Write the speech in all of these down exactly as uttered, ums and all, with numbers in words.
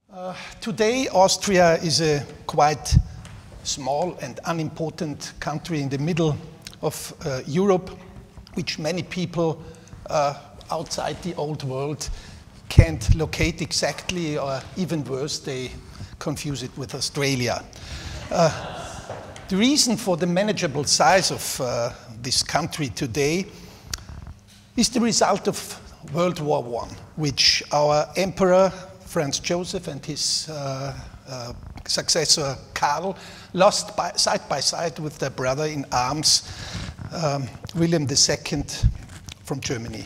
Uh, today, Austria is a quite small and unimportant country in the middle of uh, Europe, which many people uh, outside the old world can't locate exactly, or even worse, they confuse it with Australia. Uh, the reason for the manageable size of uh, this country today is the result of World War One, which our emperor Franz Joseph and his uh, uh, successor Karl lost by, side by side with their brother in arms, um, William the Second from Germany.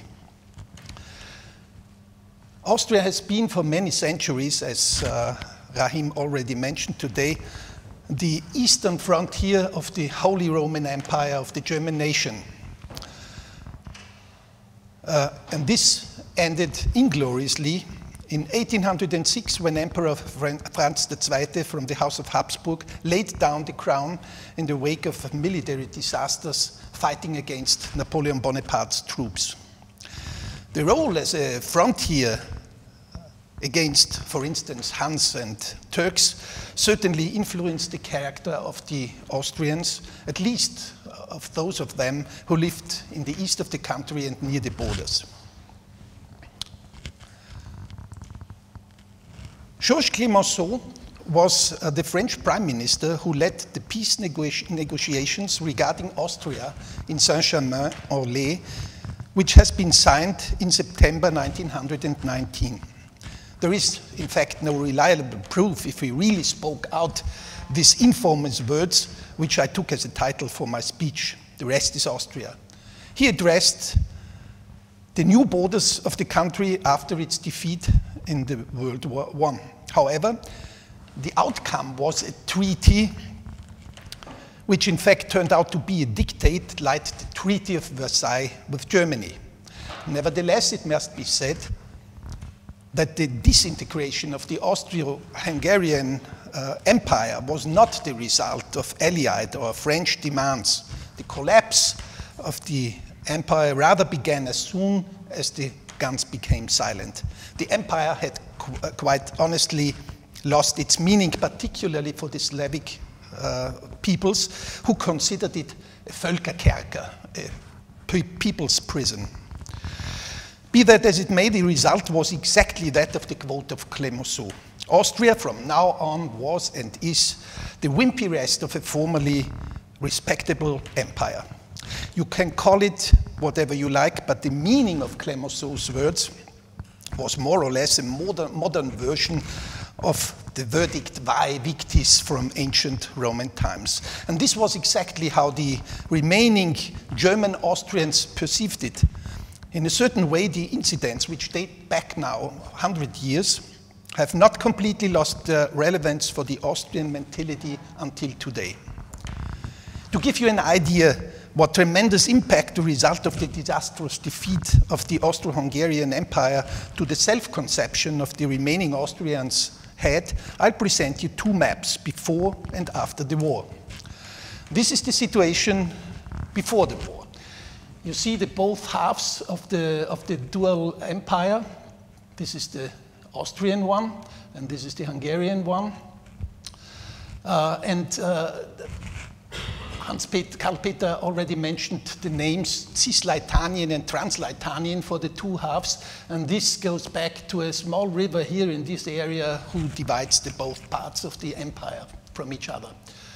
Austria has been for many centuries, as uh, Rahim already mentioned today, the eastern frontier of the Holy Roman Empire of the German nation. Uh, and this ended ingloriously in eighteen hundred six, when Emperor Franz the Second from the House of Habsburg laid down the crown in the wake of military disasters fighting against Napoleon Bonaparte's troops. The role as a frontier against, for instance, Huns and Turks certainly influenced the character of the Austrians, at least of those of them who lived in the east of the country and near the borders. Georges Clemenceau was uh, the French prime minister who led the peace nego negotiations regarding Austria in Saint-Germain-en-Laye, which has been signed in September nineteen nineteen. There is, in fact, no reliable proof if he really spoke out these infamous words, which I took as a title for my speech, "The rest is Austria." He addressed the new borders of the country after its defeat in the World War One. However, the outcome was a treaty which in fact turned out to be a dictate like the Treaty of Versailles with Germany. Nevertheless, it must be said that the disintegration of the Austro-Hungarian uh, Empire was not the result of Allied or French demands. The collapse of the empire rather began as soon as the guns became silent. The empire had qu uh, quite honestly lost its meaning, particularly for the Slavic uh, peoples who considered it a Völkerkerker, a pe people's prison. Be that as it may, the result was exactly that of the quote of Clemenceau. Austria from now on was and is the wimpy rest of a formerly respectable empire. You can call it whatever you like, but the meaning of Clemenceau's words was more or less a modern, modern version of the verdict vae victis from ancient Roman times. And this was exactly how the remaining German Austrians perceived it. In a certain way, the incidents, which date back now one hundred years, have not completely lost their relevance for the Austrian mentality until today. To give you an idea what tremendous impact the result of the disastrous defeat of the Austro-Hungarian Empire to the self-conception of the remaining Austrians had, I'll present you two maps before and after the war. This is the situation before the war. You see the both halves of the, of the dual empire. This is the Austrian one, and this is the Hungarian one. Uh, and uh, Hans-Peter, Karl-Peter already mentioned the names Cisleitanian and Transleitanian for the two halves, and this goes back to a small river here in this area who divides the both parts of the empire from each other.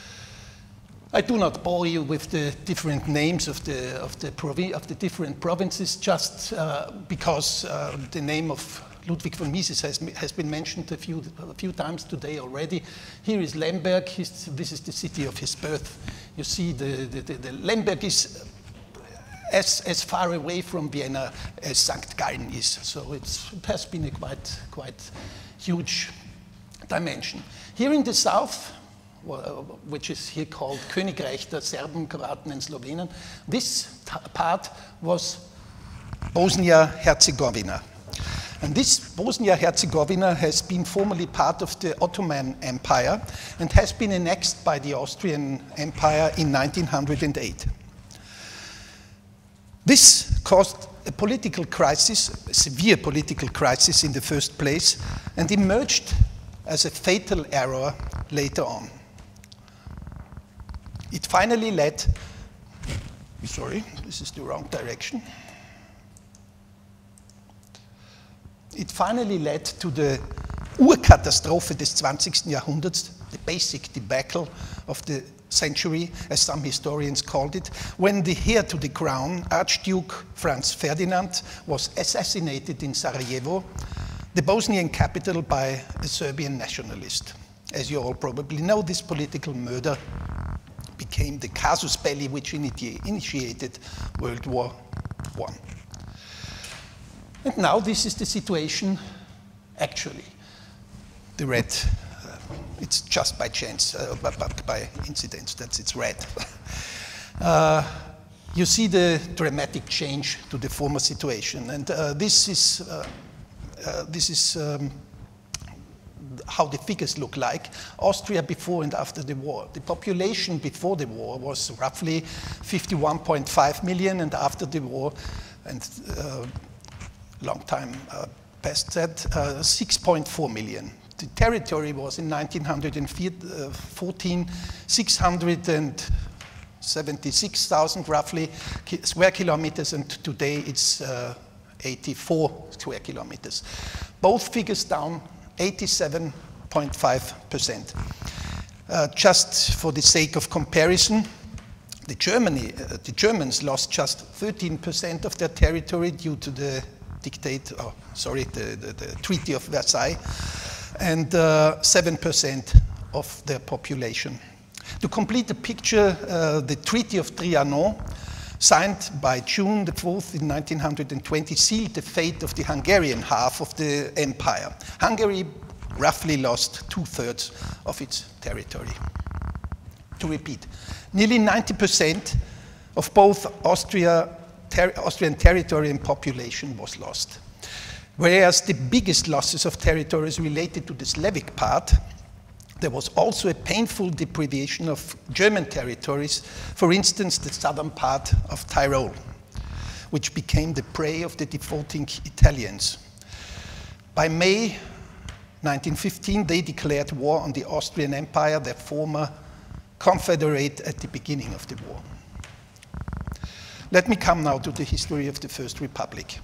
I do not bore you with the different names of the, of the, provi of the different provinces, just uh, because uh, the name of Ludwig von Mises has, has been mentioned a few, a few times today already. Here is Lemberg. His, this is the city of his birth. You see the, the, the, the Lemberg is as, as far away from Vienna as Sankt Gallen is. So it's, it has been a quite, quite huge dimension. Here in the south, which is here called Königreich der Serben, Kroaten and Slovenen, this part was Bosnia-Herzegovina. And this Bosnia-Herzegovina has been formerly part of the Ottoman Empire and has been annexed by the Austrian Empire in nineteen hundred eight. This caused a political crisis, a severe political crisis in the first place, and emerged as a fatal error later on. It finally led, sorry, this is the wrong direction. It finally led to the Urkatastrophe des zwanzigsten Jahrhunderts, the basic debacle of the century, as some historians called it, when the heir to the crown, Archduke Franz Ferdinand, was assassinated in Sarajevo, the Bosnian capital, by a Serbian nationalist. As you all probably know, this political murder became the casus belli which initi initiated World War One. And now this is the situation actually. The red, uh, it's just by chance, uh, but, but by incident, that's it's red. uh, you see the dramatic change to the former situation, and uh, this is, uh, uh, this is um, how the figures look like. Austria before and after the war. The population before the war was roughly fifty-one point five million, and after the war, and uh, long time uh, past that, uh, six point four million. The territory was in nineteen fourteen six hundred seventy-six thousand roughly ki square kilometers, and today it's uh, eighty-four square kilometers. Both figures down eighty-seven point five percent. Uh, just for the sake of comparison, the, Germany, uh, the Germans lost just thirteen percent of their territory due to the dictate, oh, sorry, the, the, the Treaty of Versailles, and uh, seven percent of their population. To complete the picture, uh, the Treaty of Trianon, signed by June the fourth in nineteen twenty, sealed the fate of the Hungarian half of the empire. Hungary roughly lost two-thirds of its territory. To repeat, nearly ninety percent of both Austria, ter Austrian territory and population was lost. Whereas the biggest losses of territories related to the Slavic part, there was also a painful deprivation of German territories, for instance, the southern part of Tyrol, which became the prey of the defaulting Italians. By May nineteen fifteen, they declared war on the Austrian Empire, their former confederate at the beginning of the war. Let me come now to the history of the First Republic.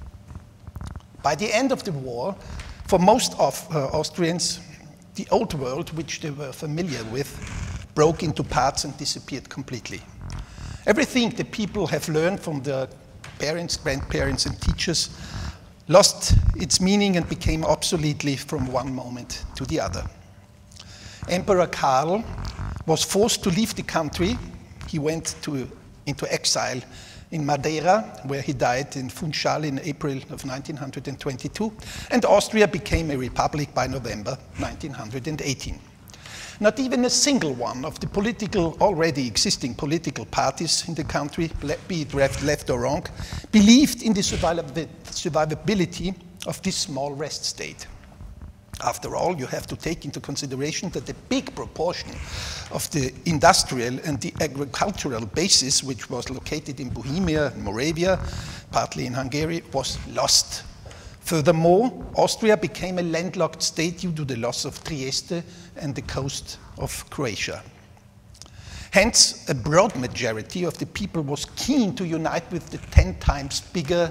By the end of the war, for most of uh, Austrians, the old world, which they were familiar with, broke into parts and disappeared completely. Everything the people have learned from their parents, grandparents, and teachers lost its meaning and became obsolete from one moment to the other. Emperor Karl was forced to leave the country. He went to, into exile in Madeira, where he died in Funchal in April of nineteen twenty-two, and Austria became a republic by November nineteen eighteen. Not even a single one of the political, already existing political parties in the country, be it left or wrong, believed in the survivability of this small rest state. After all, you have to take into consideration that a big proportion of the industrial and the agricultural basis, which was located in Bohemia, Moravia, partly in Hungary, was lost. Furthermore, Austria became a landlocked state due to the loss of Trieste and the coast of Croatia. Hence, a broad majority of the people was keen to unite with the ten times bigger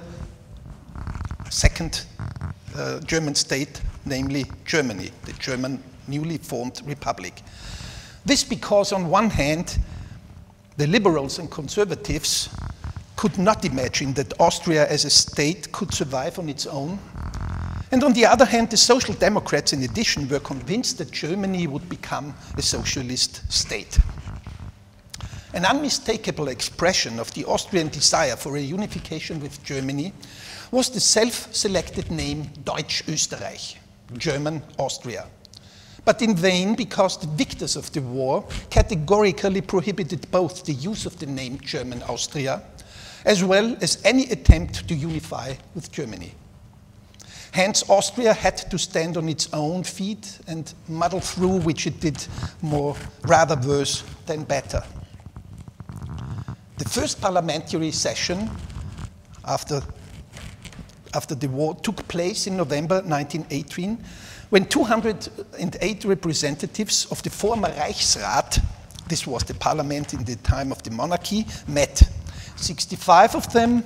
second uh, German state, namely Germany, the German newly formed republic. This because, on one hand, the liberals and conservatives could not imagine that Austria as a state could survive on its own. And on the other hand, the Social Democrats, in addition, were convinced that Germany would become a socialist state. An unmistakable expression of the Austrian desire for a unification with Germany was the self-selected name Deutsch Österreich, German Austria. But in vain, because the victors of the war categorically prohibited both the use of the name German Austria, as well as any attempt to unify with Germany. Hence, Austria had to stand on its own feet and muddle through, which it did more rather worse than better. The first parliamentary session after after the war took place in November nineteen eighteen, when two hundred eight representatives of the former Reichsrat, this was the parliament in the time of the monarchy, met. sixty-five of them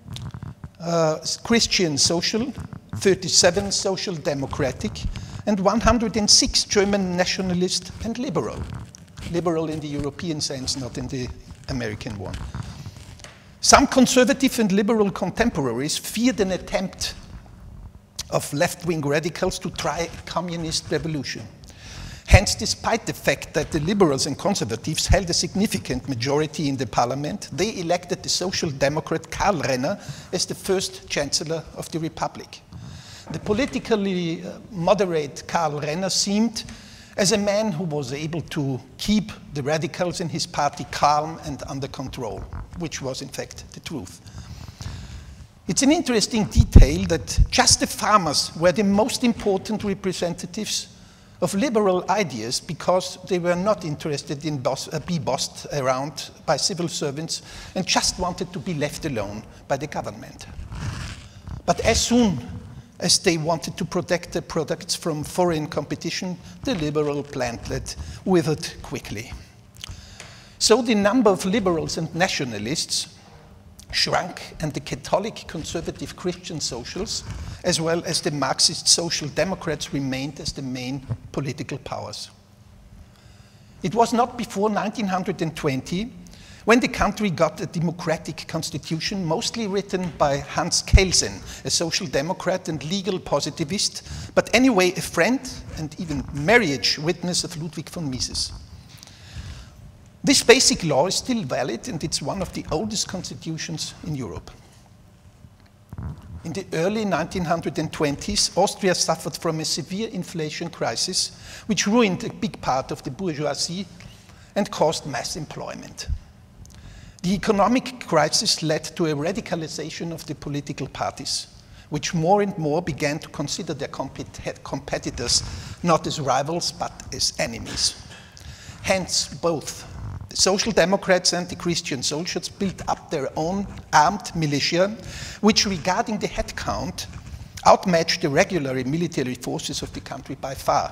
uh, Christian social, thirty-seven social democratic, and one hundred six German nationalist and liberal. Liberal in the European sense, not in the American one. Some conservative and liberal contemporaries feared an attempt of left-wing radicals to try a communist revolution. Hence, despite the fact that the liberals and conservatives held a significant majority in the parliament, they elected the social democrat Karl Renner as the first chancellor of the republic. The politically moderate Karl Renner seemed as a man who was able to keep the radicals in his party calm and under control, which was in fact the truth. It's an interesting detail that just the farmers were the most important representatives of liberal ideas because they were not interested in boss, uh, be bossed around by civil servants and just wanted to be left alone by the government. But as soon as they wanted to protect their products from foreign competition, the liberal plantlet withered quickly. So the number of liberals and nationalists shrunk, and the Catholic conservative Christian socials, as well as the Marxist social democrats, remained as the main political powers. It was not before nineteen twenty when the country got a democratic constitution, mostly written by Hans Kelsen, a social democrat and legal positivist, but anyway a friend and even marriage witness of Ludwig von Mises. This basic law is still valid, and it's one of the oldest constitutions in Europe. In the early nineteen twenties, Austria suffered from a severe inflation crisis, which ruined a big part of the bourgeoisie and caused mass employment. The economic crisis led to a radicalization of the political parties, which more and more began to consider their compet- competitors not as rivals, but as enemies. Hence, both the Social Democrats and the Christian Socialists built up their own armed militia, which, regarding the head count, outmatched the regular military forces of the country by far.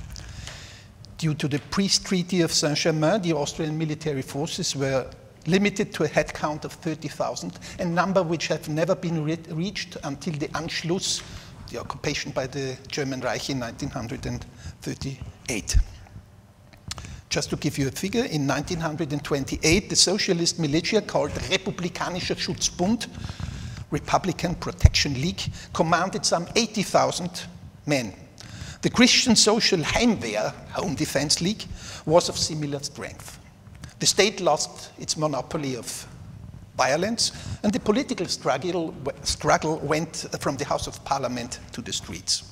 Due to the Peace Treaty of Saint-Germain, the Austrian military forces were limited to a head count of thirty thousand, a number which have never been re reached until the Anschluss, the occupation by the German Reich in nineteen thirty-eight. Just to give you a figure, in nineteen twenty-eight, the socialist militia called Republikanischer Schutzbund, Republican Protection League, commanded some eighty thousand men. The Christian Social Heimwehr, Home Defense League, was of similar strength. The state lost its monopoly of violence, and the political struggle, struggle went from the House of Parliament to the streets.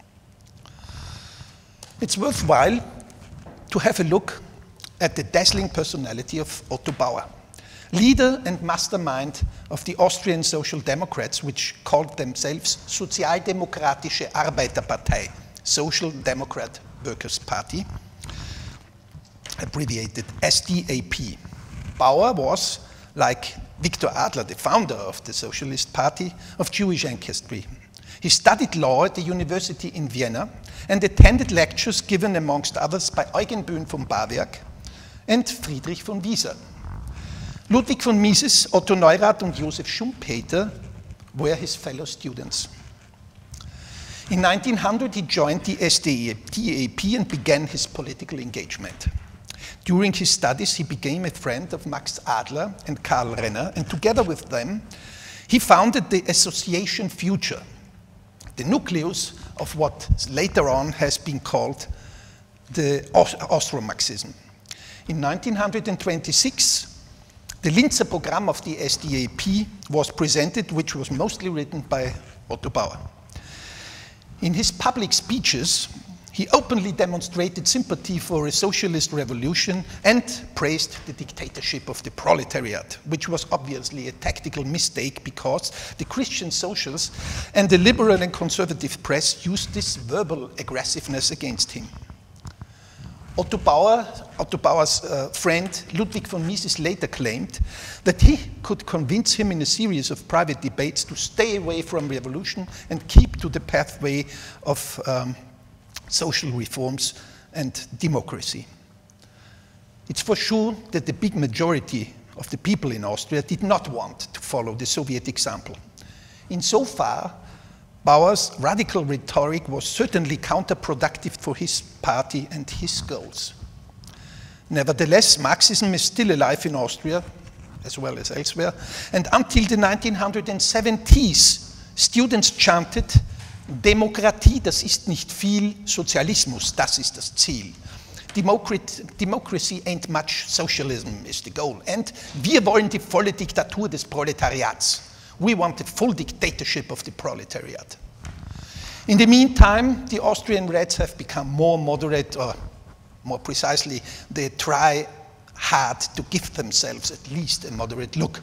It's worthwhile to have a look at the dazzling personality of Otto Bauer, leader and mastermind of the Austrian Social Democrats, which called themselves Sozialdemokratische Arbeiterpartei, Social Democrat Workers' Party, abbreviated S D A P. Bauer was, like Viktor Adler, the founder of the Socialist Party, of Jewish ancestry. He studied law at the university in Vienna and attended lectures given, amongst others, by Eugen Böhm von Bawwerk and Friedrich von Wieser. Ludwig von Mises, Otto Neurath und Josef Schumpeter were his fellow students. In nineteen hundred, he joined the S D A P and began his political engagement. During his studies, he became a friend of Max Adler and Karl Renner, and together with them, he founded the Association Future, the nucleus of what later on has been called the Austro-Marxism. In nineteen twenty-six, the Linzer Programm of the S D A P was presented, which was mostly written by Otto Bauer. In his public speeches, he openly demonstrated sympathy for a socialist revolution and praised the dictatorship of the proletariat, which was obviously a tactical mistake because the Christian socials and the liberal and conservative press used this verbal aggressiveness against him. Otto Bauer, Otto Bauer's uh, friend Ludwig von Mises later claimed that he could convince him in a series of private debates to stay away from revolution and keep to the pathway of um, social reforms and democracy. It's for sure that the big majority of the people in Austria did not want to follow the Soviet example. Insofar, Bauer's radical rhetoric was certainly counterproductive for his party and his goals. Nevertheless, Marxism is still alive in Austria, as well as elsewhere, and until the nineteen seventies, students chanted, Demokratie, das ist nicht viel, Sozialismus, das ist das Ziel. Democracy ain't much, socialism is the goal. And wir wollen die volle Diktatur des Proletariats. We want the full dictatorship of the proletariat. In the meantime, the Austrian Reds have become more moderate, or more precisely, they try hard to give themselves at least a moderate look.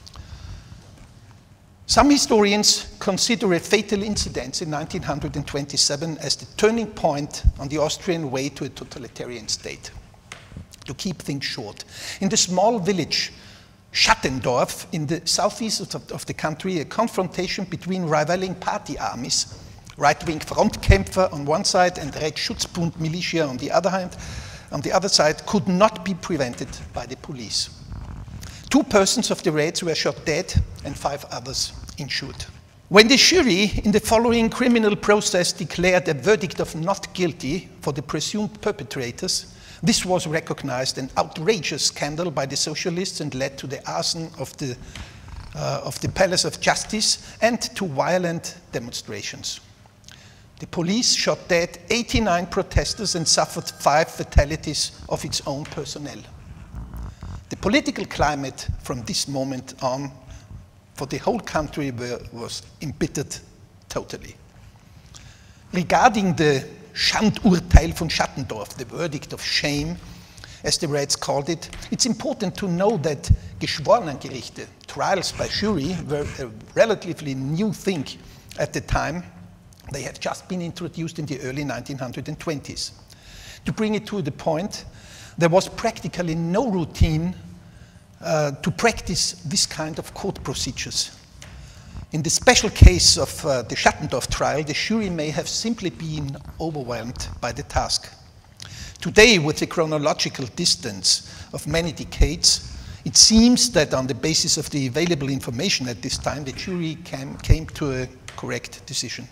Some historians consider a fatal incident in nineteen twenty-seven as the turning point on the Austrian way to a totalitarian state. To keep things short, in the small village Schattendorf in the southeast of, of the country, a confrontation between rivaling party armies, right-wing Frontkämpfer on one side and Rechtsschutzbund militia on the other hand, on the other side, could not be prevented by the police. Two persons of the Reds were shot dead and five others injured. When the jury in the following criminal process declared a verdict of not guilty for the presumed perpetrators, this was recognized an outrageous scandal by the socialists and led to the arson of the, uh, of the Palace of Justice and to violent demonstrations. The police shot dead eighty-nine protesters and suffered five fatalities of its own personnel. The political climate from this moment on for the whole country were, was embittered totally. Regarding the Schandurteil von Schattendorf, the verdict of shame, as the Reds called it, it's important to know that Geschworenengerichte, trials by jury, were a relatively new thing at the time. They had just been introduced in the early nineteen twenties. To bring it to the point, there was practically no routine uh, to practice this kind of court procedures. In the special case of uh, the Schattendorf trial, the jury may have simply been overwhelmed by the task. Today, with the chronological distance of many decades, it seems that on the basis of the available information at this time, the jury came, came to a correct decision.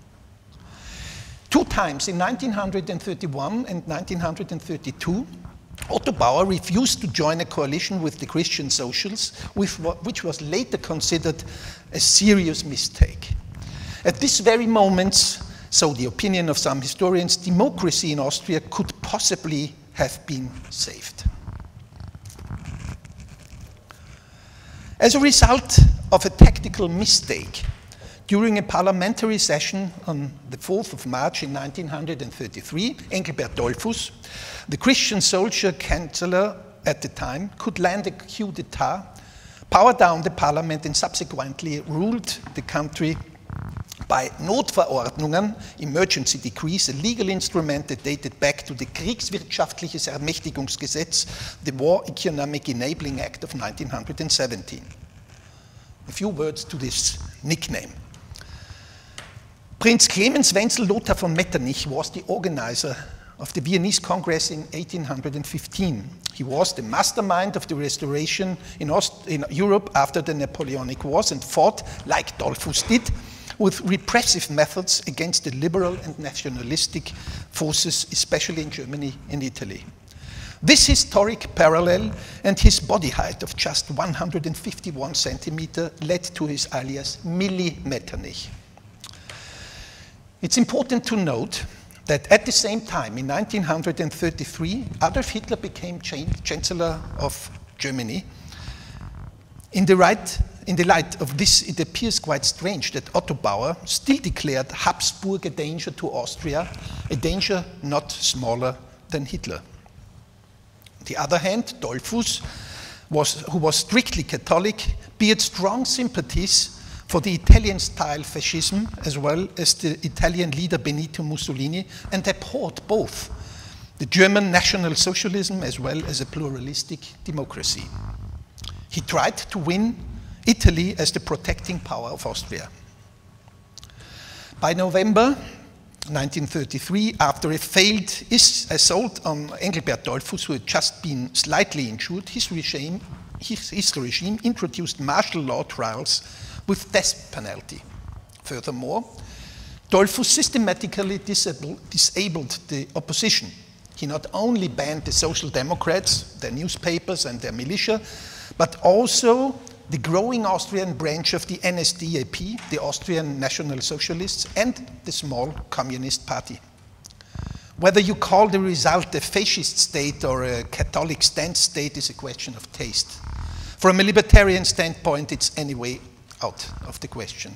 Two times, in nineteen thirty-one and nineteen thirty-two, Otto Bauer refused to join a coalition with the Christian Socials, which was later considered a serious mistake. At this very moment, so the opinion of some historians, democracy in Austria could possibly have been saved. As a result of a tactical mistake, during a parliamentary session on the fourth of March in nineteen thirty-three, Engelbert Dollfuss, the Christian soldier chancellor at the time, could land a coup d'etat, power down the parliament, and subsequently ruled the country by Notverordnungen, emergency decrees, a legal instrument that dated back to the Kriegswirtschaftliches Ermächtigungsgesetz, the War Economic Enabling Act of nineteen seventeen. A few words to this nickname. Prince Clemens Wenzel Lothar von Metternich was the organizer of the Viennese Congress in eighteen fifteen. He was the mastermind of the restoration in, Ost in Europe after the Napoleonic Wars and fought, like Dollfuss did, with repressive methods against the liberal and nationalistic forces, especially in Germany and Italy. This historic parallel and his body height of just one hundred fifty-one centimeters led to his alias Milli Metternich. It's important to note that at the same time, in nineteen thirty-three, Adolf Hitler became Chancellor of Germany. In the, right, in the light of this, it appears quite strange that Otto Bauer still declared Habsburg a danger to Austria, a danger not smaller than Hitler. On the other hand, Dollfuss, was, who was strictly Catholic, beared strong sympathies for the Italian-style fascism, as well as the Italian leader Benito Mussolini, and abhorred both the German National Socialism as well as a pluralistic democracy. He tried to win Italy as the protecting power of Austria. By November nineteen thirty-three, after a failed assault on Engelbert Dollfuss, who had just been slightly injured, his regime, his, his regime introduced martial law trials with death penalty. Furthermore, Dollfuss systematically disabled, disabled the opposition. He not only banned the Social Democrats, their newspapers and their militia, but also the growing Austrian branch of the N S D A P, the Austrian National Socialists, and the small Communist Party. Whether you call the result a fascist state or a Catholic stance state is a question of taste. From a libertarian standpoint, it's anyway out of the question.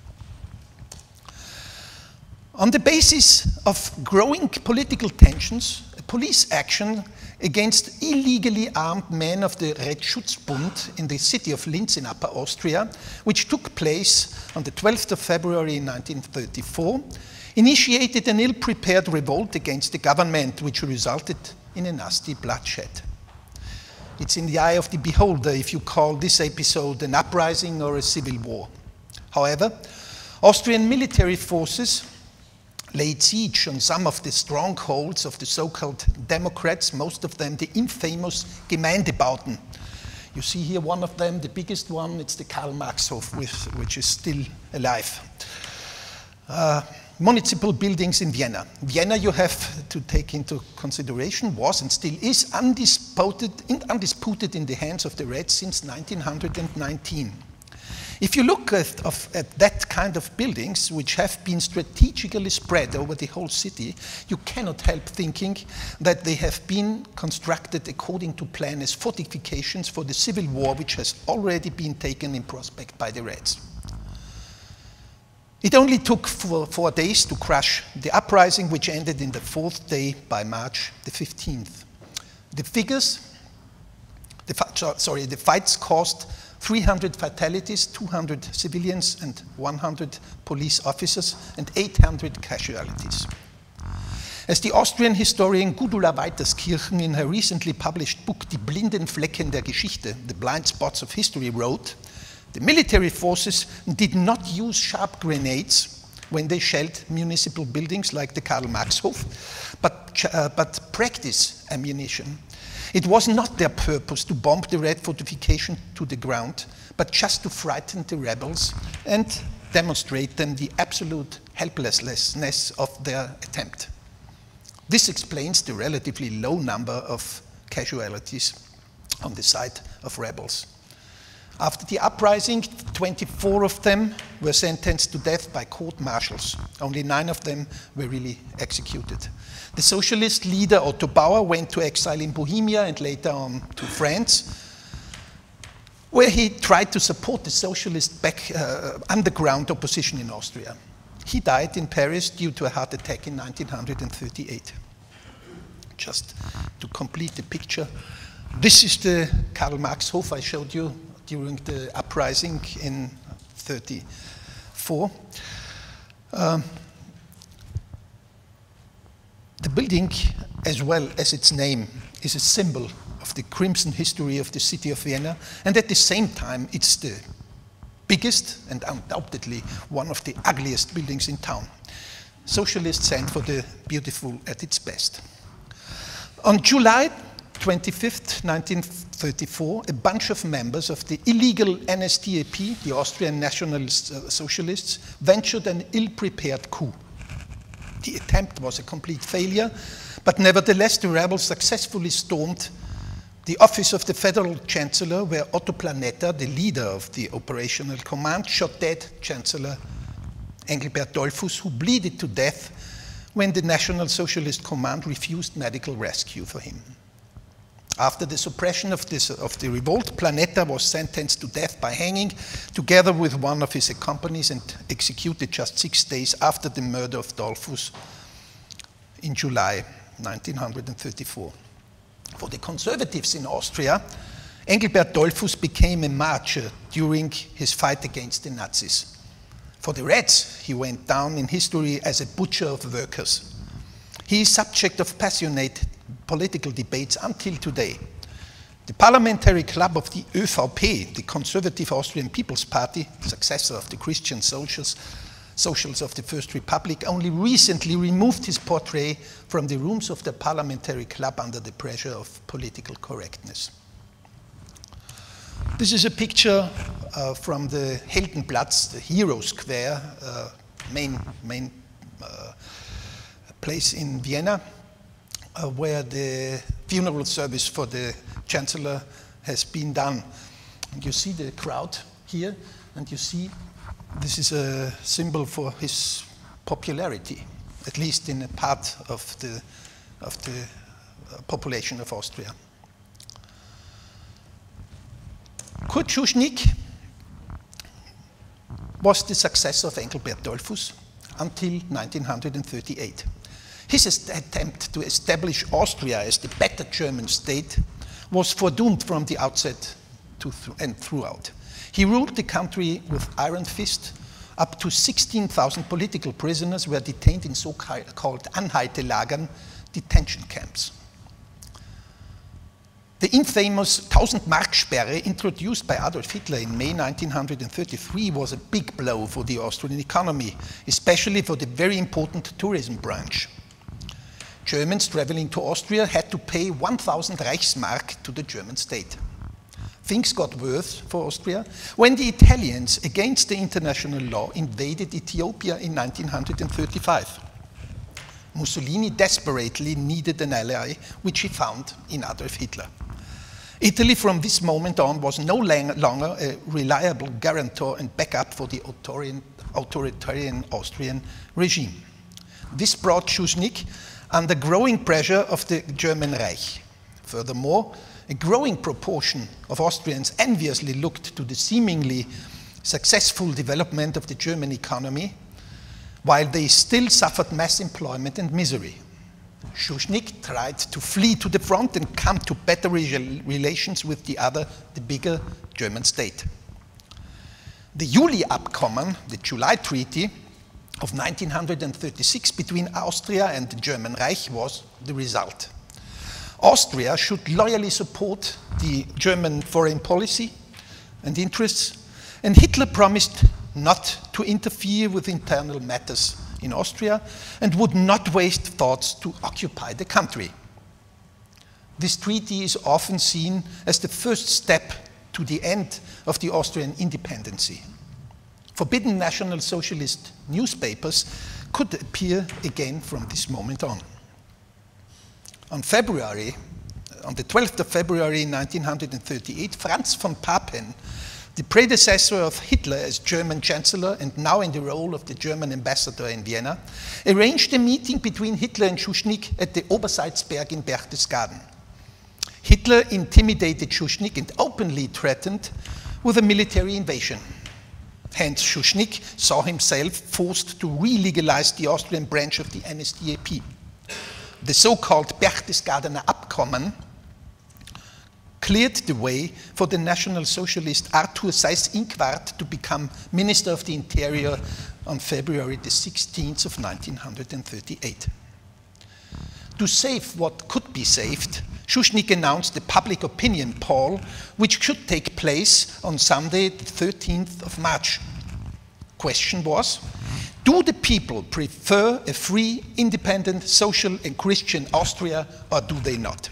On the basis of growing political tensions, police action against illegally armed men of the Red Schutzbund in the city of Linz in Upper Austria, which took place on the twelfth of February nineteen thirty-four, initiated an ill-prepared revolt against the government, which resulted in a nasty bloodshed. It's in the eye of the beholder if you call this episode an uprising or a civil war. However, Austrian military forces laid siege on some of the strongholds of the so-called Democrats, most of them the infamous Gemeindebauten. You see here one of them, the biggest one, it's the Karl-Marx-Hof, which is still alive. Uh, municipal buildings in Vienna. Vienna, you have to take into consideration, was and still is undisputed, undisputed in the hands of the Reds since nineteen nineteen. If you look at, of, at that kind of buildings, which have been strategically spread over the whole city, you cannot help thinking that they have been constructed according to plan as fortifications for the civil war, which has already been taken in prospect by the Reds. It only took four, four days to crush the uprising, which ended in the fourth day by March the fifteenth. The figures, the, sorry, the fights caused three hundred fatalities, two hundred civilians and one hundred police officers, and eight hundred casualties. As the Austrian historian Gudula Weiterskirchen in her recently published book Die blinden Flecken der Geschichte, The Blind Spots of History, wrote, the military forces did not use sharp grenades when they shelled municipal buildings like the Karl-Marx-Hof, but, uh, but practice ammunition. It was not their purpose to bomb the Red fortification to the ground, but just to frighten the rebels and demonstrate them the absolute helplessness of their attempt. This explains the relatively low number of casualties on the side of rebels. After the uprising, twenty-four of them were sentenced to death by court-martials. Only nine of them were really executed. The socialist leader Otto Bauer went to exile in Bohemia and later on to France, where he tried to support the socialist back, uh, underground opposition in Austria. He died in Paris due to a heart attack in nineteen thirty-eight. Just to complete the picture, this is the Karl-Marx-Hof I showed you during the uprising in thirty-four. Um, the building, as well as its name, is a symbol of the crimson history of the city of Vienna, and at the same time, it's the biggest and undoubtedly one of the ugliest buildings in town. Socialists stand for the beautiful at its best. On July twenty-fifth, nineteen thirty-four, a bunch of members of the illegal N S D A P, the Austrian National Socialists, ventured an ill-prepared coup. The attempt was a complete failure, but nevertheless the rebels successfully stormed the office of the Federal Chancellor, where Otto Planetta, the leader of the operational command, shot dead Chancellor Engelbert Dollfuss, who bleeded to death when the National Socialist Command refused medical rescue for him. After the suppression of, this, of the revolt, Planetta was sentenced to death by hanging, together with one of his accomplices, and executed just six days after the murder of Dollfuss in July nineteen thirty-four. For the conservatives in Austria, Engelbert Dollfuss became a martyr during his fight against the Nazis. For the Reds, he went down in history as a butcher of workers. He is subject of passionate political debates until today. The parliamentary club of the ÖVP, the Conservative Austrian People's Party, successor of the Christian Socials, Socials of the First Republic, only recently removed his portrait from the rooms of the parliamentary club under the pressure of political correctness. This is a picture uh, from the Heldenplatz, the Hero Square, uh, main, main uh, place in Vienna, uh, where the funeral service for the Chancellor has been done. And you see the crowd here, and you see this is a symbol for his popularity, at least in a part of the, of the uh, population of Austria. Kurt Schuschnigg was the successor of Engelbert Dollfuss until nineteen thirty-eight. His attempt to establish Austria as the better German state was foredoomed from the outset to th and throughout. He ruled the country with iron fist. Up to sixteen thousand political prisoners were detained in so-called Anhaltelagern, detention camps. The infamous Tausend-Mark-Sperre introduced by Adolf Hitler in May nineteen thirty-three was a big blow for the Austrian economy, especially for the very important tourism branch. Germans traveling to Austria had to pay one thousand Reichsmark to the German state. Things got worse for Austria when the Italians, against the international law, invaded Ethiopia in nineteen thirty-five. Mussolini desperately needed an ally, which he found in Adolf Hitler. Italy from this moment on was no longer a reliable guarantor and backup for the authoritarian, authoritarian Austrian regime. This brought Schuschnigg under growing pressure of the German Reich. Furthermore, a growing proportion of Austrians enviously looked to the seemingly successful development of the German economy, while they still suffered mass employment and misery. Schuschnigg tried to flee to the front and come to better re relations with the other, the bigger German state. The Juli-Abkommen, the July Treaty of nineteen thirty-six between Austria and the German Reich, was the result. Austria should loyally support the German foreign policy and interests, and Hitler promised not to interfere with internal matters in Austria and would not waste thoughts to occupy the country. This treaty is often seen as the first step to the end of the Austrian independency. Forbidden National Socialist newspapers could appear again from this moment on. On February, on the twelfth of February nineteen thirty-eight, Franz von Papen, the predecessor of Hitler as German Chancellor and now in the role of the German ambassador in Vienna, arranged a meeting between Hitler and Schuschnigg at the Obersalzberg in Berchtesgaden. Hitler intimidated Schuschnigg and openly threatened with a military invasion. Hence, Schuschnigg saw himself forced to re-legalize the Austrian branch of the N S D A P. The so-called Berchtesgadener Abkommen cleared the way for the National Socialist Arthur Seyß-Inquart to become Minister of the Interior on February the sixteenth of nineteen thirty-eight. To save what could be saved, Schuschnigg announced a public opinion poll which should take place on Sunday the thirteenth of March. Question was, do the people prefer a free, independent, social and Christian Austria, or do they not?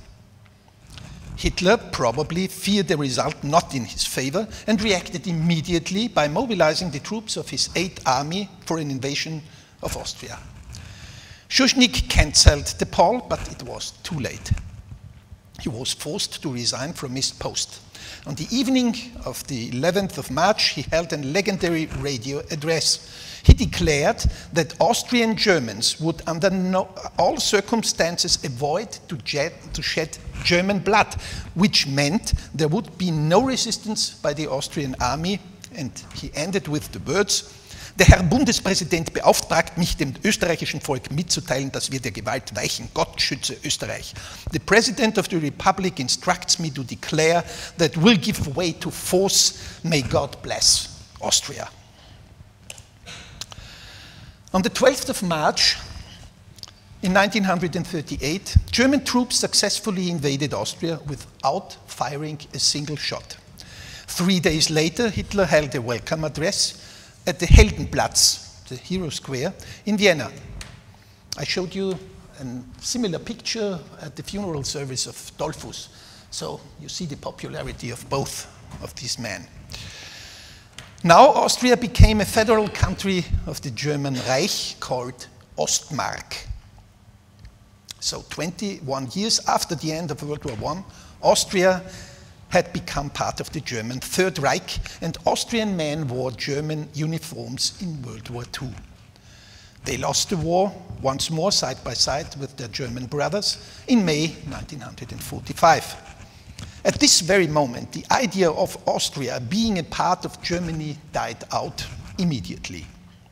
Hitler probably feared the result not in his favor and reacted immediately by mobilizing the troops of his Eighth Army for an invasion of Austria. Schuschnigg cancelled the poll, but it was too late. He was forced to resign from his post. On the evening of the eleventh of March, he held a legendary radio address. He declared that Austrian Germans would under no, all circumstances avoid to, jet, to shed German blood, which meant there would be no resistance by the Austrian army. And he ended with the words, der Herr Bundespräsident beauftragt mich, dem österreichischen Volk mitzuteilen, dass wir der Gewalt weichen. Gott schütze Österreich. The President of the Republic instructs me to declare that we'll give way to force. May God bless Austria. On the twelfth of March, in nineteen thirty-eight, German troops successfully invaded Austria without firing a single shot. Three days later, Hitler held a welcome address at the Heldenplatz, the Hero Square, in Vienna. I showed you a similar picture at the funeral service of Dollfuss, so you see the popularity of both of these men. Now Austria became a federal country of the German Reich called Ostmark. So twenty-one years after the end of World War One, Austria had become part of the German Third Reich, and Austrian men wore German uniforms in World War Two. They lost the war once more side by side with their German brothers in May nineteen forty-five. At this very moment, the idea of Austria being a part of Germany died out immediately.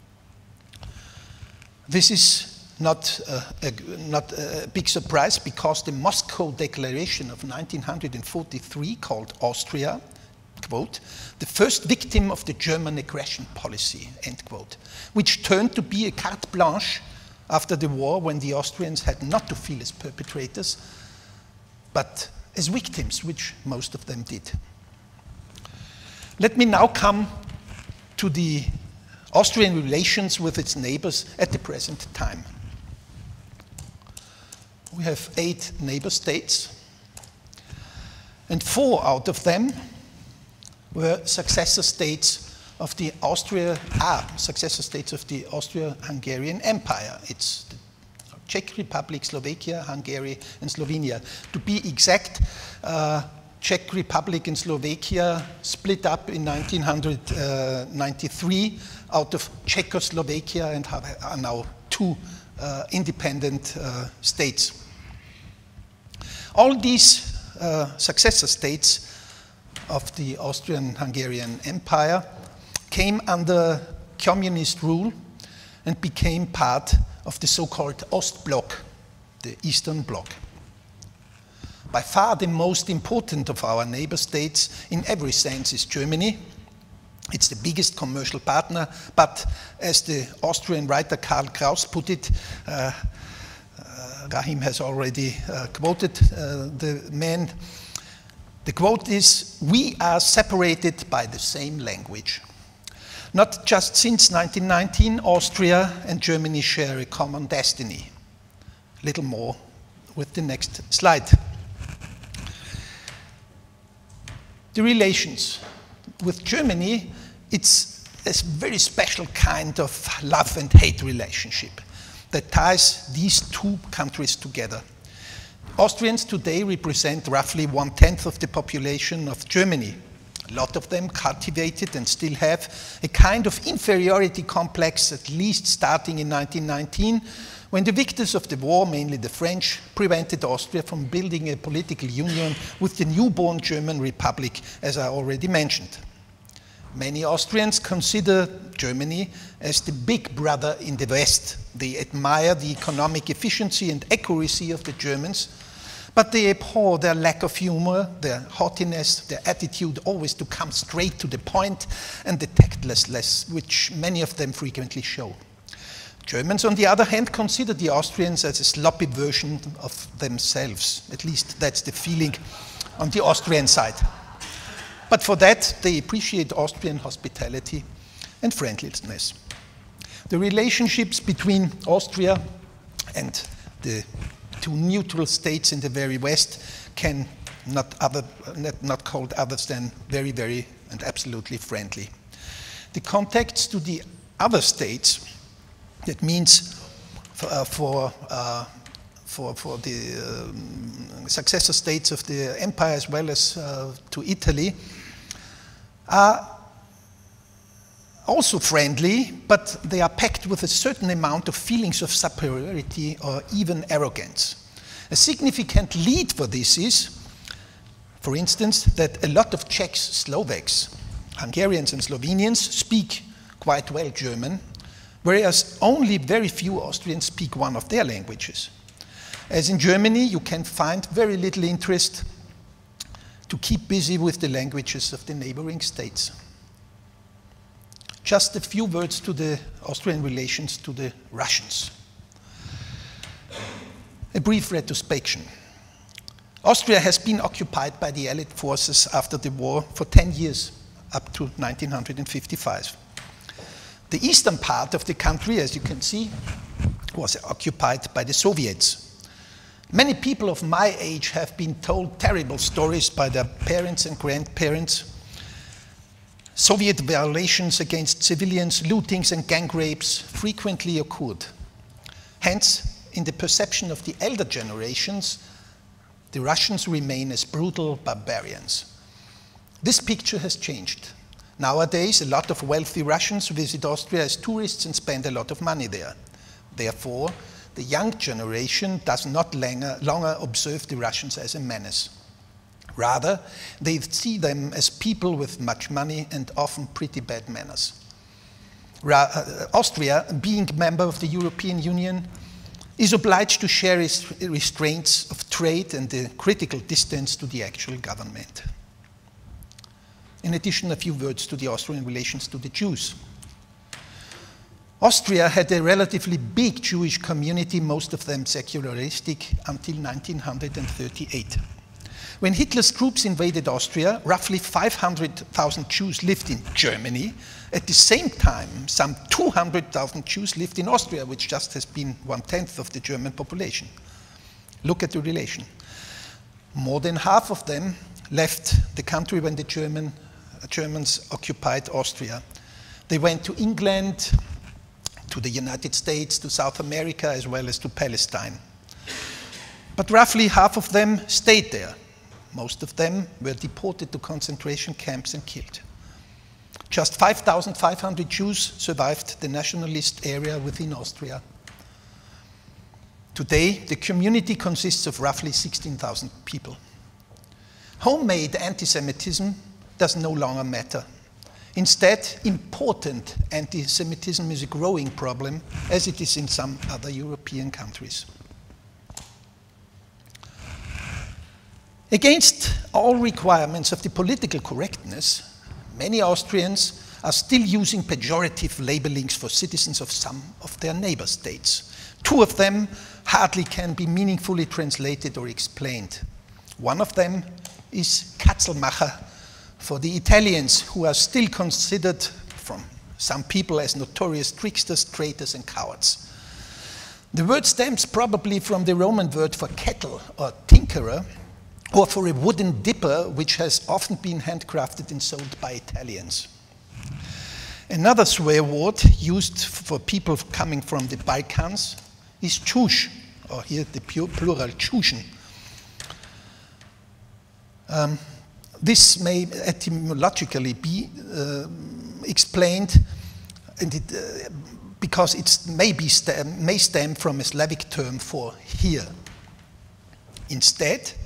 This is not a, a, not a big surprise, because the Moscow Declaration of nineteen forty-three called Austria, quote, the first victim of the German aggression policy, end quote, which turned to be a carte blanche after the war, when the Austrians had not to feel as perpetrators, but as victims, which most of them did. Let me now come to the Austrian relations with its neighbors at the present time. We have eight neighbor states, and four out of them were successor states of the Austria, ah, successor states of the Austro-Hungarian Empire. It's the Czech Republic, Slovakia, Hungary, and Slovenia. To be exact, uh, Czech Republic and Slovakia split up in nineteen ninety-three out of Czechoslovakia and have, are now two uh, independent uh, states. All these uh, successor states of the Austrian-Hungarian Empire came under communist rule and became part of the so-called Ostblock, the Eastern Bloc. By far the most important of our neighbor states in every sense is Germany. It's the biggest commercial partner, but as the Austrian writer Karl Kraus put it, uh, uh, Rahim has already uh, quoted uh, the man. The quote is, "We are separated by the same language." Not just since nineteen nineteen, Austria and Germany share a common destiny. A little more with the next slide. The relations with Germany, it's a very special kind of love and hate relationship that ties these two countries together. Austrians today represent roughly one-tenth of the population of Germany. A lot of them cultivated and still have a kind of inferiority complex, at least starting in nineteen nineteen, when the victors of the war, mainly the French, prevented Austria from building a political union with the newborn German Republic, as I already mentioned. Many Austrians consider Germany as the big brother in the West. They admire the economic efficiency and accuracy of the Germans, but they abhor their lack of humor, their haughtiness, their attitude always to come straight to the point, and the tactlessness which many of them frequently show. Germans, on the other hand, consider the Austrians as a sloppy version of themselves. At least that's the feeling on the Austrian side. But for that, they appreciate Austrian hospitality and friendliness. The relationships between Austria and the two neutral states in the very West can not, other, not, not called others than very, very and absolutely friendly. The contacts to the other states, that means for, uh, for, uh, for, for the um, successor states of the empire as well as uh, to Italy, are also friendly, but they are packed with a certain amount of feelings of superiority or even arrogance. A significant lead for this is, for instance, that a lot of Czechs, Slovaks, Hungarians and Slovenians speak quite well German, whereas only very few Austrians speak one of their languages. As in Germany, you can find very little interest to keep busy with the languages of the neighboring states. Just a few words to the Austrian relations to the Russians. A brief retrospection. Austria has been occupied by the Allied forces after the war for ten years, up to nineteen fifty-five. The eastern part of the country, as you can see, was occupied by the Soviets. Many people of my age have been told terrible stories by their parents and grandparents. Soviet violations against civilians, lootings and gang rapes frequently occurred. Hence, in the perception of the elder generations, the Russians remain as brutal barbarians. This picture has changed. Nowadays, a lot of wealthy Russians visit Austria as tourists and spend a lot of money there. Therefore, the young generation does not longer, longer observe the Russians as a menace. Rather, they see them as people with much money and often pretty bad manners. Ra uh, Austria, being a member of the European Union, is obliged to share its restraints of trade and the critical distance to the actual government. In addition, a few words to the Austrian relations to the Jews. Austria had a relatively big Jewish community, most of them secularistic, until nineteen thirty-eight. When Hitler's troops invaded Austria, roughly five hundred thousand Jews lived in Germany. At the same time, some two hundred thousand Jews lived in Austria, which just has been one-tenth of the German population. Look at the relation. More than half of them left the country when the German, uh, Germans occupied Austria. They went to England, to the United States, to South America, as well as to Palestine. But roughly half of them stayed there. Most of them were deported to concentration camps and killed. Just five thousand five hundred Jews survived the nationalist area within Austria. Today, the community consists of roughly sixteen thousand people. Homemade anti-Semitism does no longer matter. Instead, important anti-Semitism is a growing problem, as it is in some other European countries. Against all requirements of the political correctness, many Austrians are still using pejorative labelings for citizens of some of their neighbor states. Two of them hardly can be meaningfully translated or explained. One of them is Katzelmacher, for the Italians, who are still considered from some people as notorious tricksters, traitors, and cowards. The word stems probably from the Roman word for kettle or tinkerer, or for a wooden dipper, which has often been handcrafted and sold by Italians. Another swear word used for people coming from the Balkans is Čuž, or here the plural Čužen. Um, This may etymologically be uh, explained and it, uh, because it may, be stem, may stem from a Slavic term for here. Instead,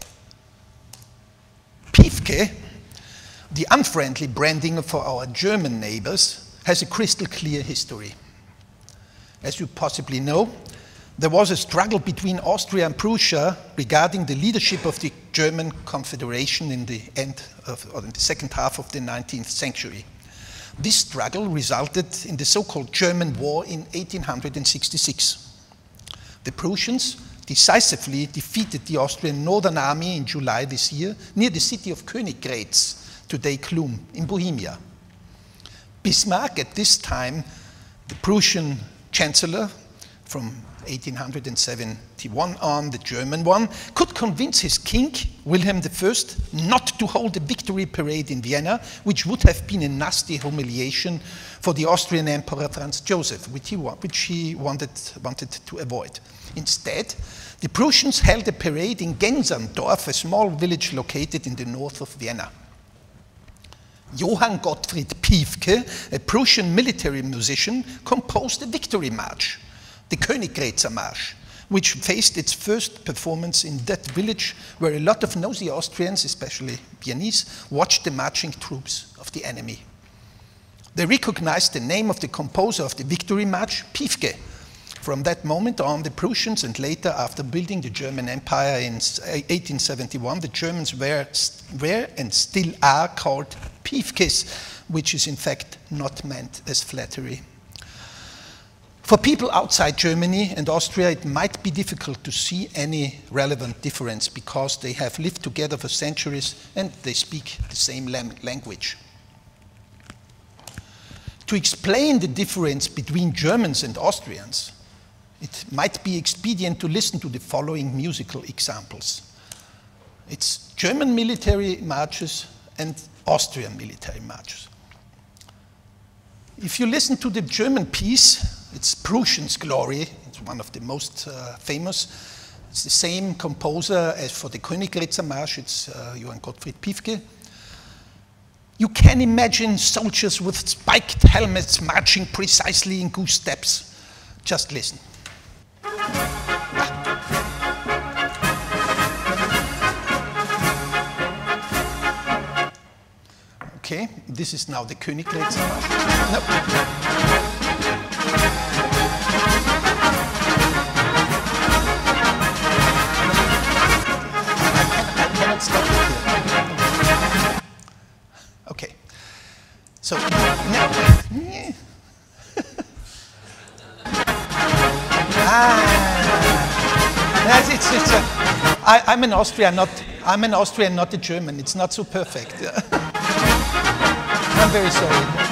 Piefke, the unfriendly branding for our German neighbors, has a crystal clear history. As you possibly know, there was a struggle between Austria and Prussia regarding the leadership of the German Confederation in the end of, or in the second half of the nineteenth century. This struggle resulted in the so-called German War in eighteen sixty-six. The Prussians decisively defeated the Austrian Northern Army in July this year near the city of Königgrätz, today Chlum, in Bohemia. Bismarck, at this time the Prussian Chancellor from eighteen seventy-one on, the German one, could convince his king, Wilhelm the First, not to hold a victory parade in Vienna, which would have been a nasty humiliation for the Austrian Emperor Franz Joseph, which he, which he wanted, wanted to avoid. Instead, the Prussians held a parade in Gensandorf, a small village located in the north of Vienna. Johann Gottfried Piefke, a Prussian military musician, composed a victory march, the Königgrätzer Marsch, which faced its first performance in that village where a lot of nosy Austrians, especially Viennese, watched the marching troops of the enemy. They recognized the name of the composer of the victory march, Piefke. From that moment on, the Prussians, and later after building the German Empire in eighteen seventy-one, the Germans were, were and still are called Piefkes, which is in fact not meant as flattery. For people outside Germany and Austria, it might be difficult to see any relevant difference because they have lived together for centuries and they speak the same language. To explain the difference between Germans and Austrians, it might be expedient to listen to the following musical examples. It's German military marches and Austrian military marches. If you listen to the German piece, it's Prussians' Glory. It's one of the most uh, famous. It's the same composer as for the Königgrätzer Marsch. It's uh, Johann Gottfried Piefke. You can imagine soldiers with spiked helmets marching precisely in goose steps. Just listen. Okay, this is now the Königgrätzer Marsch. No. Okay, so now, ah, it's, it's a, I, I'm an Austrian, not I'm an Austrian, not a German. It's not so perfect. I'm very sorry.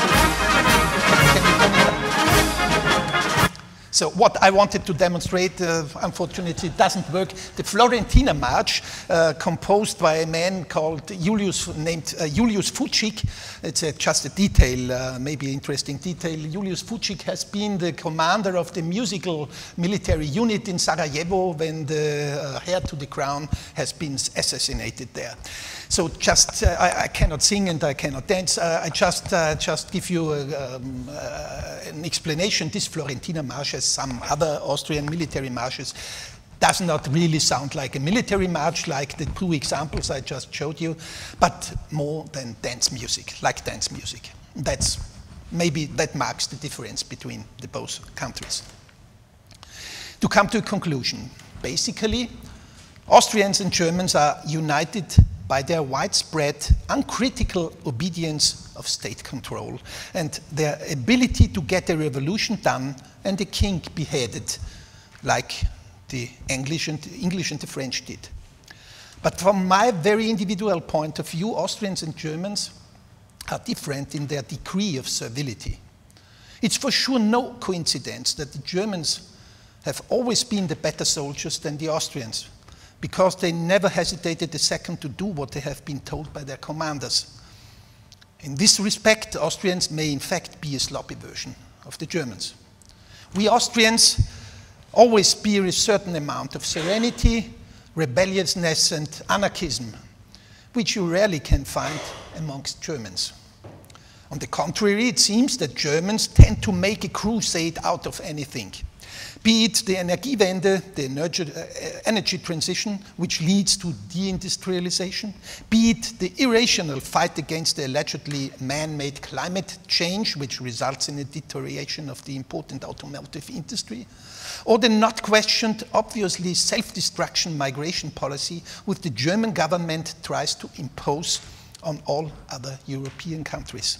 So what I wanted to demonstrate, uh, unfortunately, it doesn't work. The Florentiner March, uh, composed by a man called Julius, named uh, Julius Fučík. It's a, just a detail, uh, maybe interesting detail. Julius Fučík has been the commander of the musical military unit in Sarajevo when the uh, heir to the crown has been assassinated there. So just, uh, I, I cannot sing and I cannot dance. Uh, I just, uh, just give you a, um, uh, an explanation. This Florentiner March, as some other Austrian military marches, does not really sound like a military march, like the two examples I just showed you, but more than dance music, like dance music. That's, maybe that marks the difference between the both countries. To come to a conclusion, basically, Austrians and Germans are united by their widespread, uncritical obedience of state control and their ability to get a revolution done and a king beheaded, like the English and, the English and the French did. But from my very individual point of view, Austrians and Germans are different in their degree of servility. It's for sure no coincidence that the Germans have always been the better soldiers than the Austrians, because they never hesitated a second to do what they have been told by their commanders. In this respect, Austrians may in fact be a sloppy version of the Germans. We Austrians always bear a certain amount of serenity, rebelliousness and anarchism, which you rarely can find amongst Germans. On the contrary, it seems that Germans tend to make a crusade out of anything. Be it the Energiewende, the energy, uh, energy transition, which leads to deindustrialization, be it the irrational fight against the allegedly man-made climate change, which results in a deterioration of the important automotive industry, or the not questioned, obviously self-destruction migration policy which the German government tries to impose on all other European countries.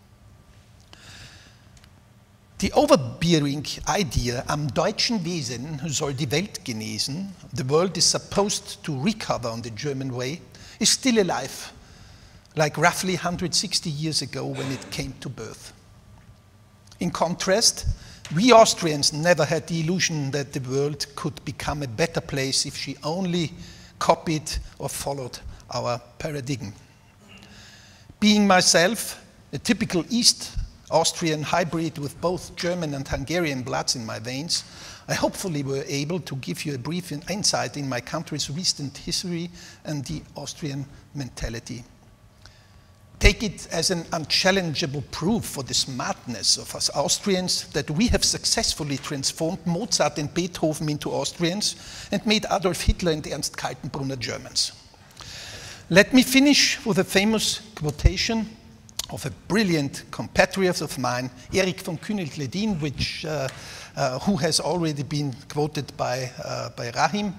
Die overbearing idea, am deutschen Wesen soll die Welt genesen, the world is supposed to recover on the German way, is still alive, like roughly one hundred sixty years ago when it came to birth. In contrast, we Austrians never had the illusion that the world could become a better place if she only copied or followed our paradigm. Being myself a typical East Austrian hybrid with both German and Hungarian bloods in my veins, I hopefully were able to give you a brief insight in my country's recent history and the Austrian mentality. Take it as an unchallengeable proof for the smartness of us Austrians that we have successfully transformed Mozart and Beethoven into Austrians and made Adolf Hitler and Ernst Kaltenbrunner Germans. Let me finish with a famous quotation of a brilliant compatriot of mine, Erich von Kühnelt-Leddihn, which, uh, uh, who has already been quoted by, uh, by Rahim.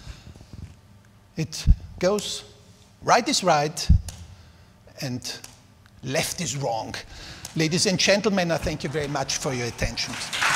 It goes, right is right and left is wrong. Ladies and gentlemen, I thank you very much for your attention.